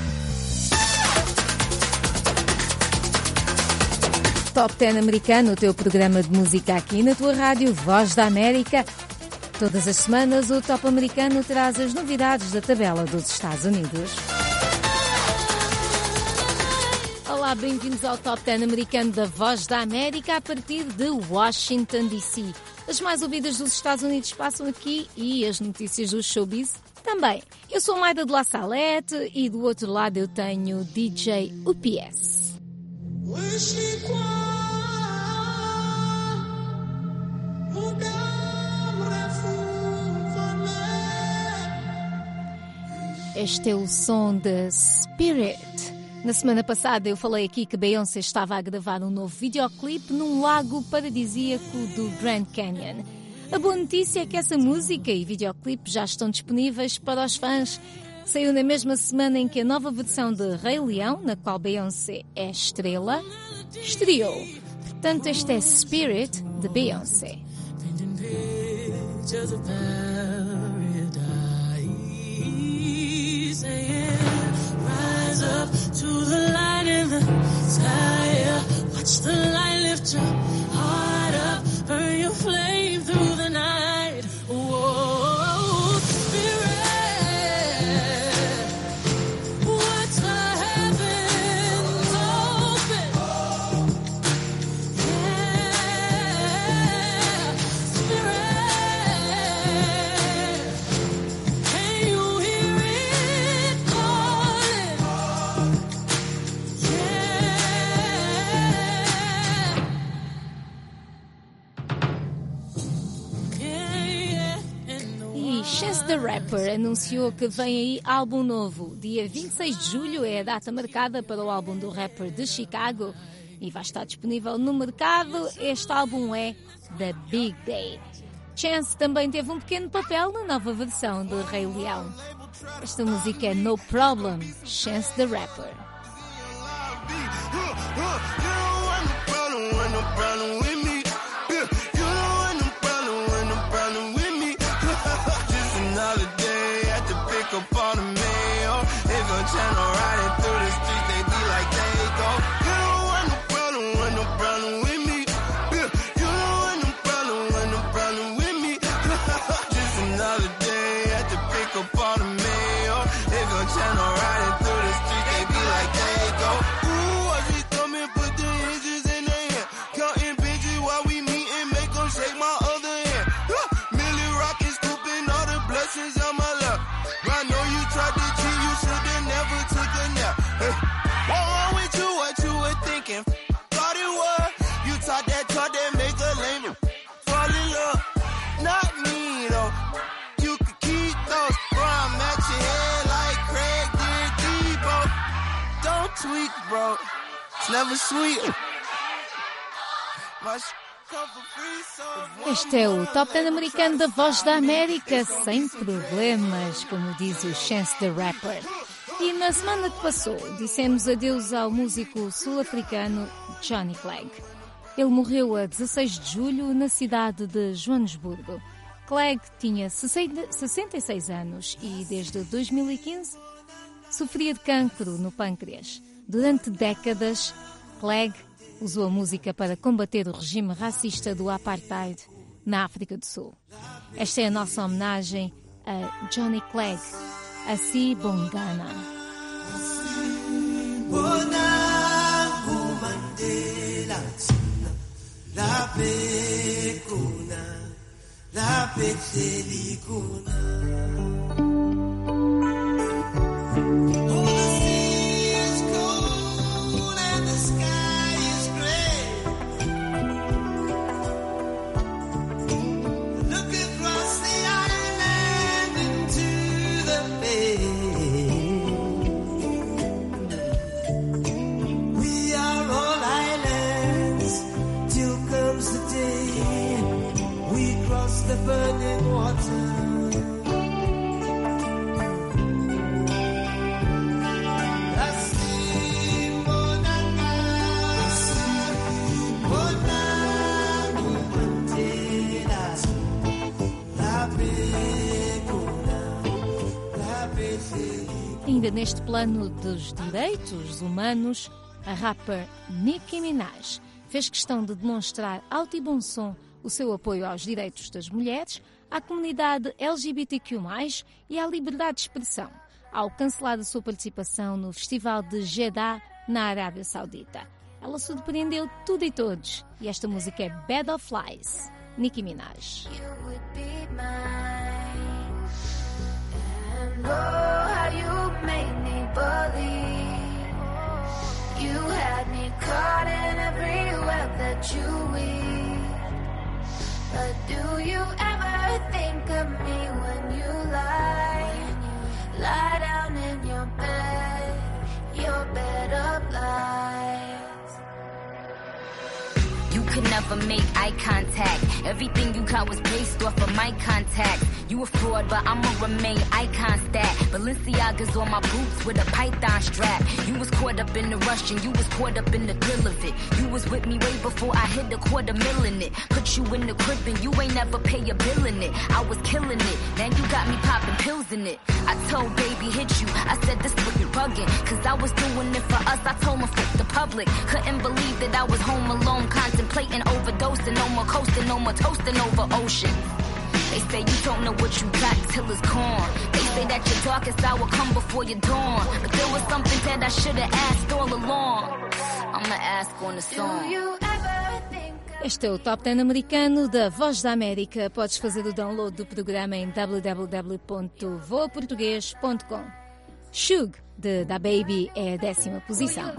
Top dez americano, o teu programa de música aqui na tua rádio Voz da América. Todas as semanas o Top americano traz as novidades da tabela dos Estados Unidos. Olá, bem-vindos ao Top dez americano da Voz da América a partir de Washington, D C. As mais ouvidas dos Estados Unidos passam aqui e as notícias do showbiz também. Eu sou Maida de La Salette e do outro lado eu tenho D J U P S. Este é o som de Spirit. Na semana passada eu falei aqui que Beyoncé estava a gravar um novo videoclipe num lago paradisíaco do Grand Canyon. A boa notícia é que essa música e videoclipe já estão disponíveis para os fãs. Saiu na mesma semana em que a nova versão de Rei Leão, na qual Beyoncé é estrela, estreou. Portanto, este é Spirit, de Beyoncé. Rise up to the light in the sky. Watch the light lift your heart up. Burn your flame through the night. Whoa, Spirit, watch the heavens open. Yeah, Spirit, can you hear it calling? E Chance the Rapper anunciou que vem aí álbum novo. Dia vinte e seis de julho é a data marcada para o álbum do rapper de Chicago e vai estar disponível no mercado. Este álbum é The Big Day. Chance também teve um pequeno papel na nova versão de Rei Leão. Esta música é No Problem, Chance the Rapper. Channel riding through the streets, they be like, they go. You don't want no problem, want no problem with me. Yeah. You don't want no problem, want no problem with me. Just another day at the pick up all the mail. They go channel riding through the streets, they be like, they go. Ooh, I just come and put the hinges in their hand. Counting bitches while we meet and make them shake my other hand. Yeah. Millie rockin', scooping all the blessings on my lap. I know you tried to cheat, you should've never took a nap. Hey, what wrong with you? What you were thinking? Thought it was you taught that talk that make a lame fall in love. Not me though. You could keep those. Bro, I'm at your head like Craig did Debo. Don't tweak, bro. It's never sweet. My sh- come for free, so Este é o Top dez americano da Voz da América, sem problemas, como diz o Chance the Rapper. E na semana que passou, dissemos adeus ao músico sul-africano Johnny Clegg. Ele morreu a dezasseis de julho na cidade de Joanesburgo. Clegg tinha sessenta e seis anos e desde dois mil e quinze sofria de cancro no pâncreas. Durante décadas, Clegg usou a música para combater o regime racista do Apartheid na África do Sul. Esta é a nossa homenagem a Johnny Clegg, Assim Bongana. the burning water. distingue neste plano dos direitos humanos, a rapper Nicki Minaj fez questão de demonstrar alto e bom som o seu apoio aos direitos das mulheres, à comunidade L G B T Q mais, e à liberdade de expressão, ao cancelar a sua participação no Festival de Jeddah, na Arábia Saudita. Ela surpreendeu tudo e todos, e esta música é Bed of Lies, Nicki Minaj. Oh, how you made me believe. You had me caught in every web that you weave. But do you ever think of me when you lie? Lie down in your bed, your bed of lies. You could never make eye contact. Everything you got was based off of my contacts. You a fraud, but I'ma remain icon stat. Balenciaga's on my boots with a python strap. You was caught up in the rush and you was caught up in the thrill of it. You was with me way before I hit the quarter mil in it. Put you in the crib and you ain't never pay a bill in it. I was killing it, now you got me popping pills in it. I told baby hit you, I said this was bugging. Cause I was doing it for us, I told him fuck the public. Couldn't believe that I was home alone, contemplating overdosing. No more coasting, no more toasting over ocean. They say you don't know what you got till it's gone. They say that your darkest hour come before your dawn. But there was something that I should've asked all along. I'ma ask on the song. Este é o Top dez americano da Voz da América. Podes fazer o download do programa em w w w ponto voa português ponto com. Shug, de Da Baby, é a décima posição.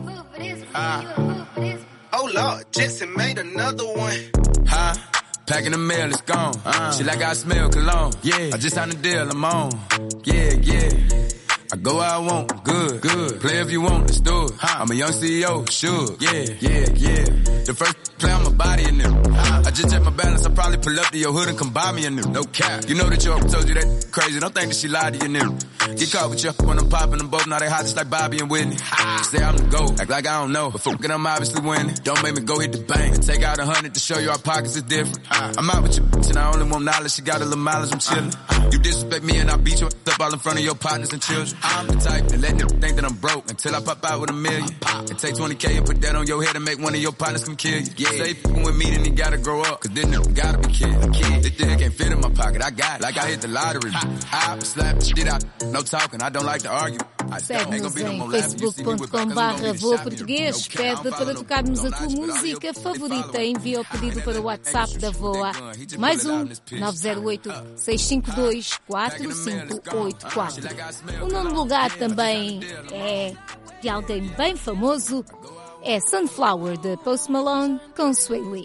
Uh, oh Lord, Jetson made another one. Huh? Packing the mail, it's gone. Uh, she like I smell cologne. Yeah, I just signed a deal, I'm on. Yeah, yeah. I go where I want, good, good. Play if you want, let's do it. Huh. I'm a young C E O, sure. Yeah, yeah, yeah. The first play on my body in them. Huh. I just check my balance, I probably pull up to your hood and come buy me a new. No cap. You know that your told you that crazy, don't think that she lied to you, nigga. Get caught with you when I'm popping them both, now they hot just like Bobby and Whitney. Ha. Say I'm the GOAT, act like I don't know. But fuck it, I'm obviously winning. Don't make me go hit the bank and take out a hundred to show you our pockets is different. Ha. I'm out with you, bitch, and I only want knowledge. She got a little mileage, I'm chillin'. Uh, you disrespect me and I beat you up all in front of your partners and children. I'm the type that let them think that I'm broke until I pop out with a million. And take twenty K and put that on your head and make one of your partners come kill you. Yeah. Say f***ing with me, then he gotta grow up, cause then nigga gotta be killed. Kid. This dick can't fit in my pocket, I got it. Like I hit the lottery. I slap the shit out, no talking, I don't like to argue. Segue-nos em facebook ponto com barra voa português, pede para tocarmos a tua música favorita, envia o pedido para o WhatsApp da Voa, mais um nove zero oito, seis cinco dois, quatro cinco oito quatro. O nono lugar também é de alguém bem famoso, é Sunflower, de Post Malone, com Sway Lee.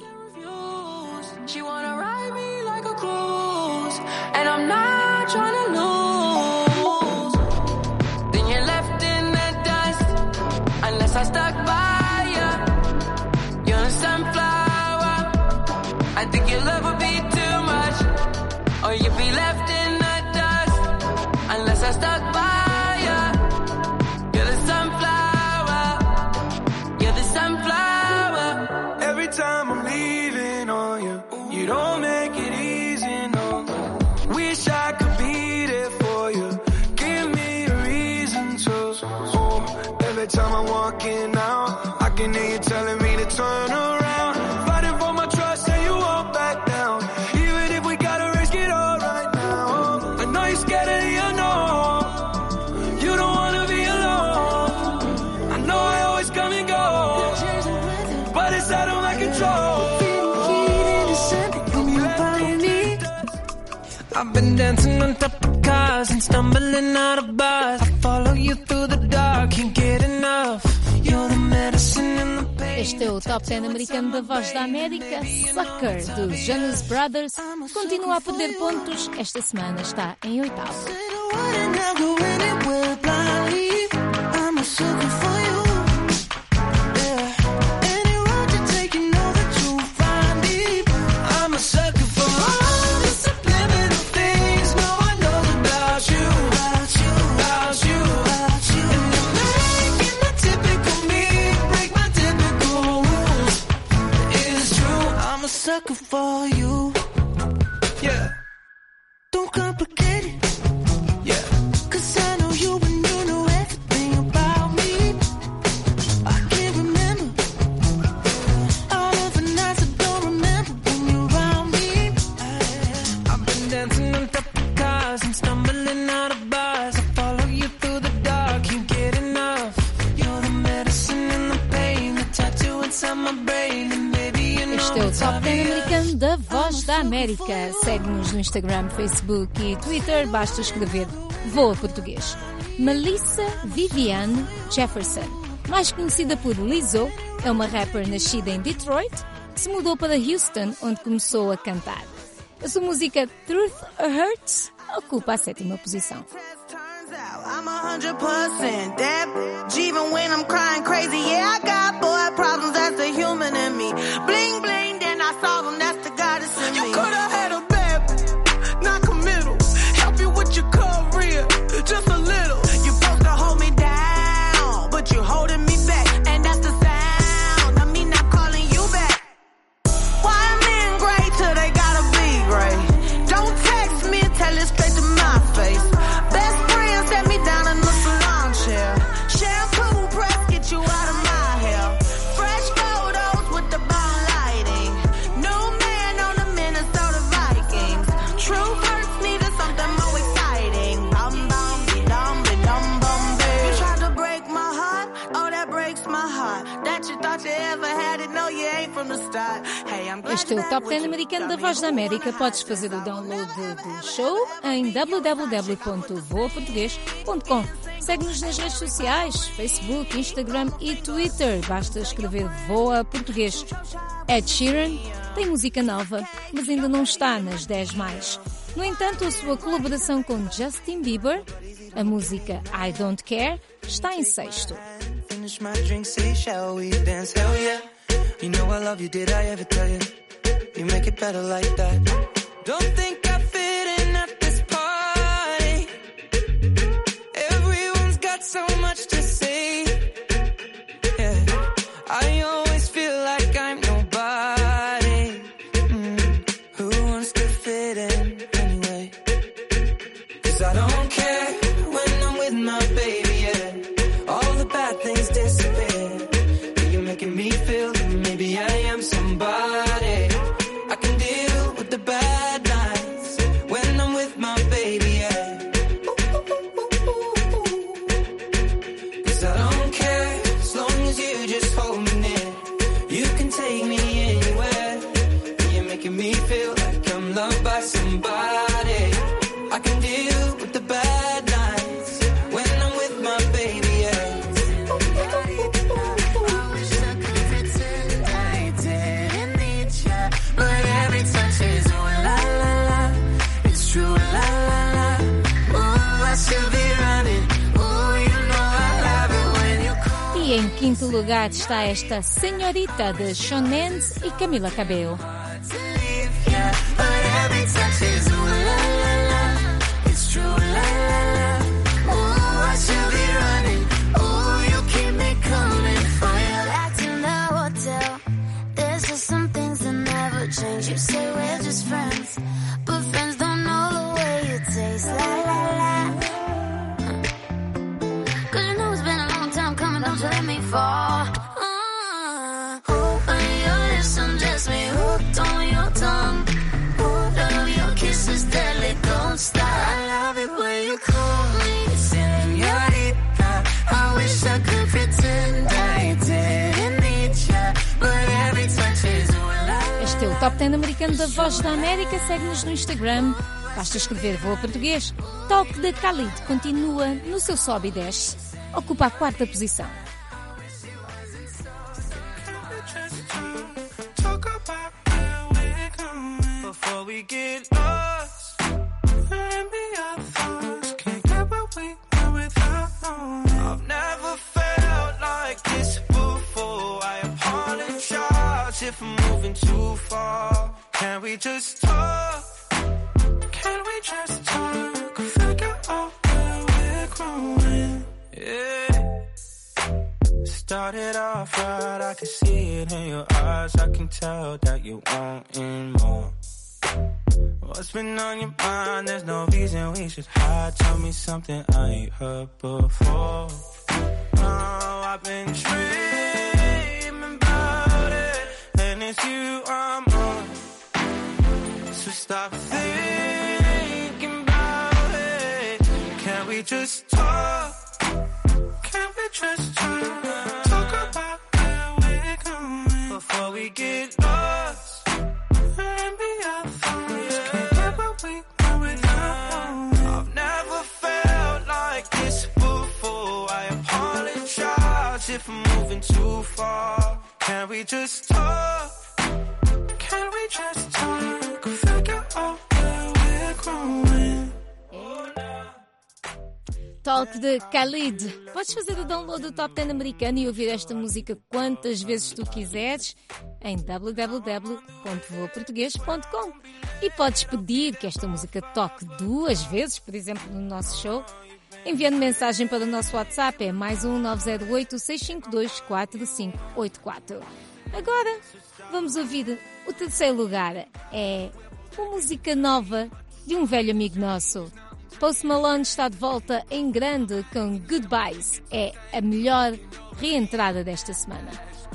She wanna ride me like a cruise, and I'm not trying to lose. Then you're left in the dust, unless I stuck by you. You're a sunflower. I think your love would be too much, or you'd be left in the dust, unless I stuck by you. You're the sunflower. You're the sunflower. Every time I'm leaving on you, you don't make it easy, no. Wish I could be there for you. Give me a reason to. Oh, every time I'm walking out, I can hear you telling me to turn around. Fighting for my trust and you won't back down. Even if we gotta risk it all right now. I know you're scared of the unknown. You don't wanna be alone. I know I always come and go, but it's out of my control. I've been dancing on top of cars and stumbling out of bars. I follow you through the dark, can't get enough. You're the medicine in the pain. Este é o Top dez americano da Voz da América. Sucker, dos Jonas Brothers, continua a perder pontos. Esta semana está em oitavo. Sucker for you, yeah. Don't complicate it, yeah. Cause I know you Top dez americano da Voz da América. Segue-nos no Instagram, Facebook e Twitter. Basta escrever Voa Português. Melissa Viviane Jefferson, mais conhecida por Lizzo, é uma rapper nascida em Detroit, que se mudou para Houston, onde começou a cantar. A sua música Truth or Hurts ocupa a sétima posição. I'm a hundred percent that even when I'm crying crazy, yeah, I got boy problems, that's the human in me. Bling bling, then I solve them, that's the goddess in me. You could've had a bad, not committal. Help you with your career, just a little. You supposed to hold me down, but you holding me back, and that's the sound of me not calling you back. Why men great till they gotta be great? Don't text me, tell it straight to my face. Best friend set me down in the salon chair. Shampoo press, get you out of my hair. Fresh photos with the bomb lighting. New man on the Minnesota Vikings. True hurts needed something more exciting. Bum bum be dum be dum bum baby. You tried to break my heart, oh that breaks my heart. That you thought you ever had it, no you ain't from the start. Hey, I'm glad Este é o Top dez americano da Voz da América. Podes fazer o download do show em w w w ponto voa português ponto com. Segue-nos nas redes sociais, Facebook, Instagram e Twitter. Basta escrever Voa Português. Ed Sheeran tem música nova, mas ainda não está nas dez mais. No entanto, a sua colaboração com Justin Bieber, a música I Don't Care, está em sexto. Finish my drink, say, shall we dance? Hell yeah. You know I love you, did I ever tell you? You make it better like that. Don't think I fit in at this party. Everyone's got so much to say. Yeah, I always feel like I'm nobody. Mm. Who wants to fit in anyway? 'Cause I don't care when I'm with my baby, yeah. All the bad things disappear. You're making me feel that maybe I am somebody. I can deal with the bad nights when I'm with my baby, yeah. 'Cause I don't care as long as you just hold me near. You can take me anywhere. You're making me feel like I'm loved by somebody. I can deal with the bad nights when I'm with my baby, yeah. But every touch is ooh la la la. It's true la la la. Ooh, I should be running. Ooh, you know I love it when you call. E em quinto lugar está esta Senhorita de Shawn Mendes e Camila Cabello. Yeah, but every touch is ooh la la la. It's true la la la. Ooh, I should be running. Ooh, you keep me coming for you. Back in the hotel, there's just some things that never change. You say we're just friends, but friends don't know the way you taste. La la la. Cause you know it's been a long time coming, don't you let me fall. Uh, open your lips and just me hooked on your tongue. Ooh, love your kisses, deadly, don't stop. I love it when you call me señorita. I wish I could pretend I didn't need ya, but every touch is ooh la la. Este é o Top dez americano da Voz da América. Segue-nos no Instagram. Basta escrever Voa Português. Talk de Khalid continua no seu sobe e desce. Ocupa a quarta posição. Talk about where we're going before we get lost. Maybe our thoughts can't get what we want without knowing. I've never felt like this before. I apologize if I'm moving too far. Can we just talk? Can we just talk? Figure out where we're growing. Yeah. Started off right, I can see it in your eyes. I can tell that you wanting more. What's been on your mind? There's no reason we should hide. Tell me something I ain't heard before. Oh, I've been dreaming about it, and it's you I'm on. So stop thinking about it. Can we just talk? Can we just talk? Talk about where we're going before we get lost. moving too far. Can we just talk? Can we just talk? Figure out where we're growing. Talk de Khalid. Podes fazer o download do Top dez americano e ouvir esta música quantas vezes tu quiseres em w w w ponto voa português ponto com. E podes pedir que esta música toque duas vezes, por exemplo, no nosso show, enviando mensagem para o nosso WhatsApp, é mais um nove zero oito, seis cinco dois, quatro cinco oito quatro. Agora vamos ouvir o terceiro lugar. É uma música nova de um velho amigo nosso. Post Malone está de volta em grande com Goodbyes. É a melhor reentrada desta semana.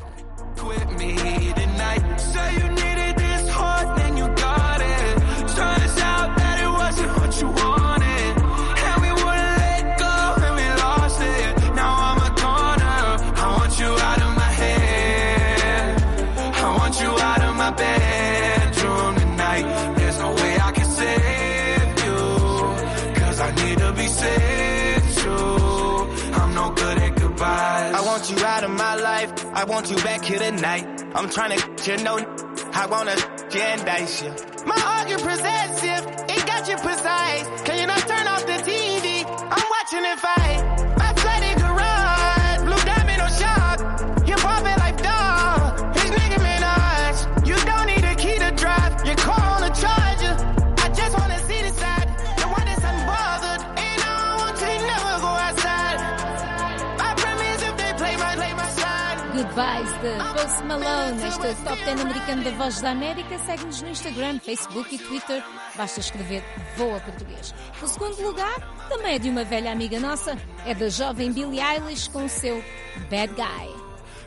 I want you out of my life. I want you back here tonight. I'm trying to get you know. I wanna indict you. My heart get possessive. It got you precise. Can you not turn off the T V? I'm watching it fight. My flooded garage. Blue diamond on shock. You're popping like dog. His nigga Minaj. You don't need a key to drive. Your car on a charger. I just wanna see the side. The one that's unbothered. And I don't want you to never go outside. I promise if they play my, play my side. Goodbyes de Post Malone. Este é o Top dez americano da Voz da América. Segue-nos no Instagram, Facebook e Twitter. Basta escrever Voa Português. O segundo lugar também é de uma velha amiga nossa. É da jovem Billie Eilish com o seu Bad Guy.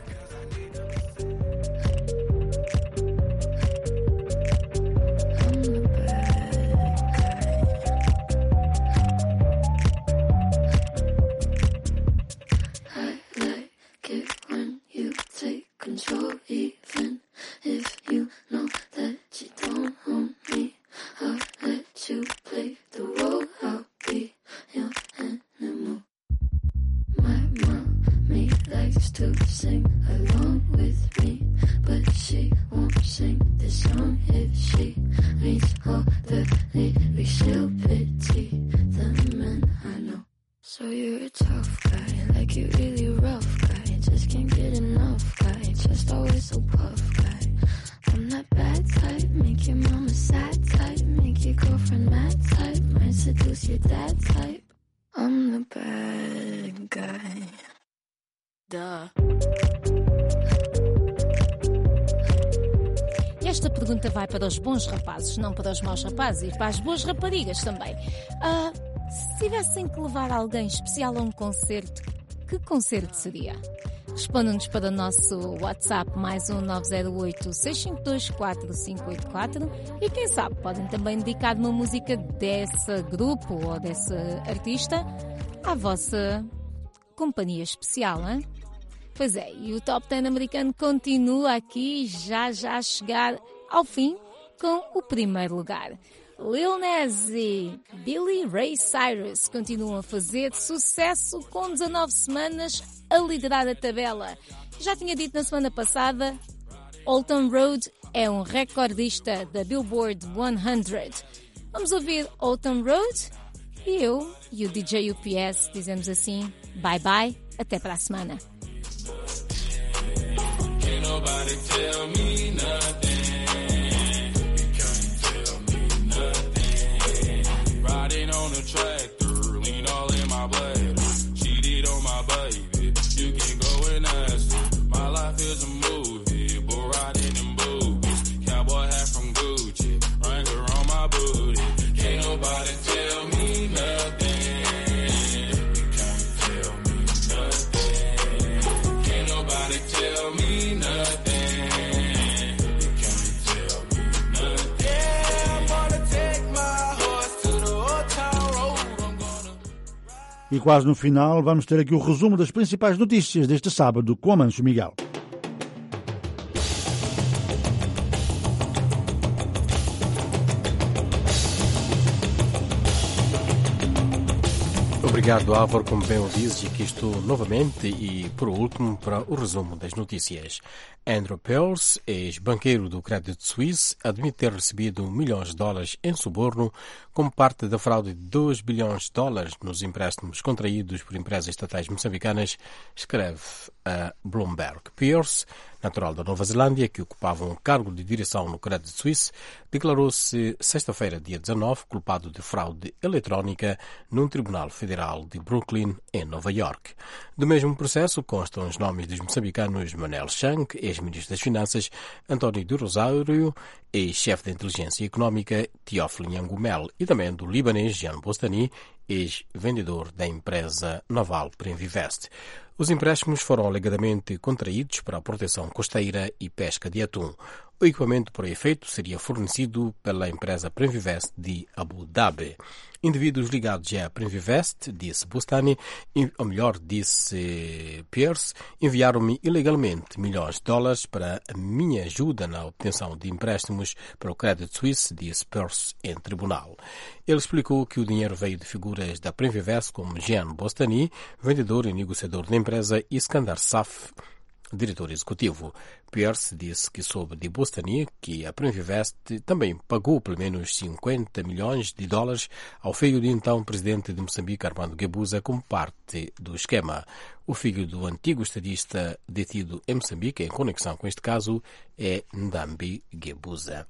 Control, even if you know that you don't own me. I'll let you play the role. I'll be your animal. My mommy likes to sing along with me, but she won't sing this song if she reads all the lyrics. She'll pity the men I know. So you're a tough guy, like you really rough guy. Just can't get enough guy. Just always so puff guy. I'm that bad type, make your mama sad type, make your girlfriend mad type, might seduce your dad type. I'm the bad guy. Duh. E esta pergunta vai para os bons rapazes, não para os maus rapazes, e para as boas raparigas também. Ah, se tivessem que levar alguém especial a um concerto, que concerto seria? Respondam-nos para o nosso WhatsApp mais um nove zero oito, seis cinco dois, quatro cinco oito quatro e quem sabe podem também dedicar uma música desse grupo ou desse artista à vossa companhia especial, hein? Pois é, e o Top dez americano continua aqui já já a chegar ao fim com o primeiro lugar. Lil Nas e Billy Ray Cyrus continuam a fazer sucesso com dezanove semanas a liderar a tabela. Já tinha dito na semana passada, Old Town Road é um recordista da Billboard cem. Vamos ouvir Old Town Road e eu e o D J U P S dizemos assim, bye bye, até para a semana. Can't nobody tell me nothing. Riding on a tractor, lean all in my bladder. Cheated on my baby, you can go and ask her. My life is a movie, but riding in boobies. Cowboy hat from Gucci, Wrangler on my booty. Can't nobody tell me nothing. You can't tell me nothing. Can't nobody tell me nothing. E quase no final vamos ter aqui o resumo das principais notícias deste sábado com Amancio Miguel. Obrigado, Álvaro, como bem o dizes, e aqui estou novamente e, por último, para o resumo das notícias. Andrew Pearce, ex-banqueiro do Credit Suisse, admite ter recebido milhões de dólares em suborno como parte da fraude de dois bilhões de dólares nos empréstimos contraídos por empresas estatais moçambicanas, escreve a Bloomberg. Pearce, natural da Nova Zelândia, que ocupava um cargo de direção no Credit Suisse, declarou-se sexta-feira, dia dezanove, culpado de fraude eletrónica num tribunal federal de Brooklyn, em Nova York. Do mesmo processo constam os nomes dos moçambicanos Manel Shank, ex-ministro das Finanças, António de Rosário, ex-chefe da Inteligência Económica, Teófilo Nhangumel, e também do libanês Jean Bostani, ex-vendedor da empresa naval Prinvest. Os empréstimos foram alegadamente contraídos para a proteção costeira e pesca de atum. O equipamento para efeito seria fornecido pela empresa Prinvest de Abu Dhabi. Indivíduos ligados à Prinvest, disse Bustani, ou melhor, disse Pearce, enviaram-me ilegalmente milhões de dólares para a minha ajuda na obtenção de empréstimos para o Credit Suisse, disse Pearce em tribunal. Ele explicou que o dinheiro veio de figuras da Prinvest como Jean Bostani, vendedor e negociador da empresa, e Skandar Saf, diretor executivo. Pearce disse que soube de Bostani que a Prinvest também pagou pelo menos cinquenta milhões de dólares ao filho de então presidente de Moçambique, Armando Guebuza, como parte do esquema. O filho do antigo estadista detido em Moçambique, em conexão com este caso, é Ndambi Guebuza.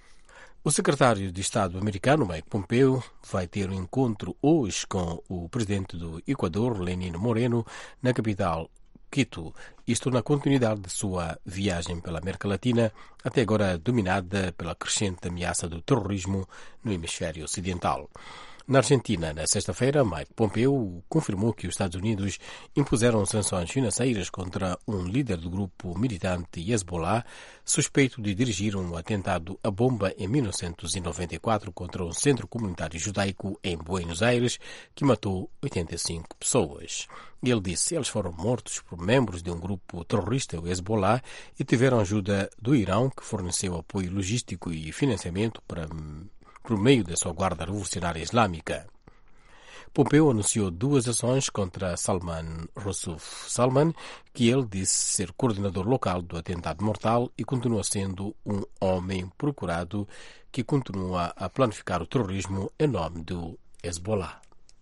O secretário de Estado americano, Mike Pompeo, vai ter um encontro hoje com o presidente do Equador, Lenin Moreno, na capital Quito, isto na continuidade de sua viagem pela América Latina, até agora dominada pela crescente ameaça do terrorismo no hemisfério ocidental. Na Argentina, na sexta-feira, Mike Pompeo confirmou que os Estados Unidos impuseram sanções financeiras contra um líder do grupo militante Hezbollah, suspeito de dirigir um atentado à bomba em mil novecentos e noventa e quatro contra um centro comunitário judaico em Buenos Aires, que matou oitenta e cinco pessoas. Ele disse: eles foram mortos por membros de um grupo terrorista, o Hezbollah, e tiveram ajuda do Irão, que forneceu apoio logístico e financiamento para por meio da sua Guarda Revolucionária Islâmica. Pompeo anunciou duas ações contra Salman Rushdie Salman, que ele disse ser coordenador local do atentado mortal e continua sendo um homem procurado que continua a planificar o terrorismo em nome do Hezbollah.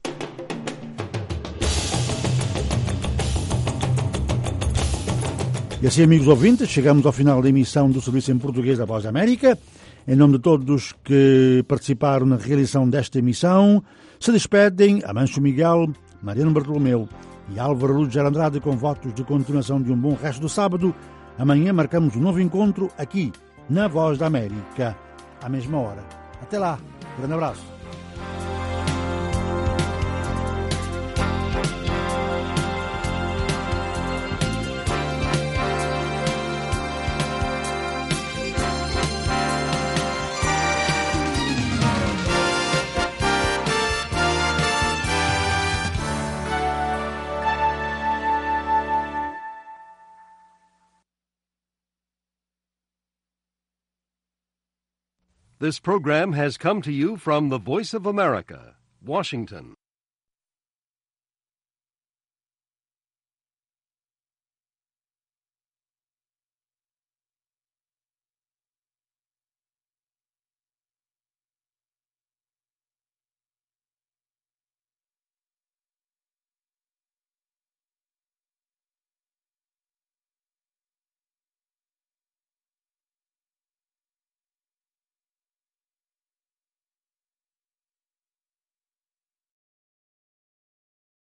E assim, amigos ouvintes, chegamos ao final da emissão do Serviço em Português da Voz da América. Em nome de todos que participaram na realização desta emissão, se despedem Amancio Miguel, Mariano Bartolomeu e Álvaro Luz Andrade, com votos de continuação de um bom resto do sábado. Amanhã marcamos um novo encontro aqui, na Voz da América, à mesma hora. Até lá. Grande abraço. This program has come to you from the Voice of America, Washington.